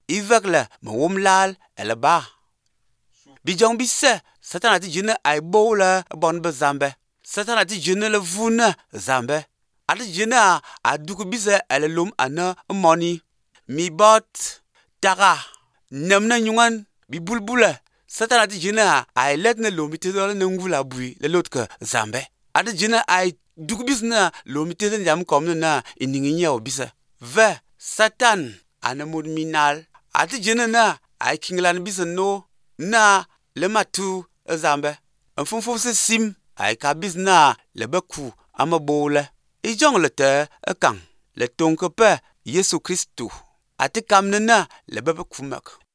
ivek le me wom lal ele ba. Bijong bise, Satan ati jine ai bo le bon be zambe. Satan ati jine le vune zambe. Ati jine a duku bise ele lum ane moni. Mi bot taga nemne nyungan bi bulbule. Satan ati jine ai let ne lomi te dole ne ngula bui le lot ke zambe. Ati jine ai duku bis na lomi te jam kom na iningi nyew bise. Ve Satan ane mud minal. Ati jine na ai kinglan bise no na le matu zambe. Mfumfu se sim ai ka bis na le beku ama bole. Ijong le te kang le tonke pe Yesu Kristu. Ati kamne na le beku mek.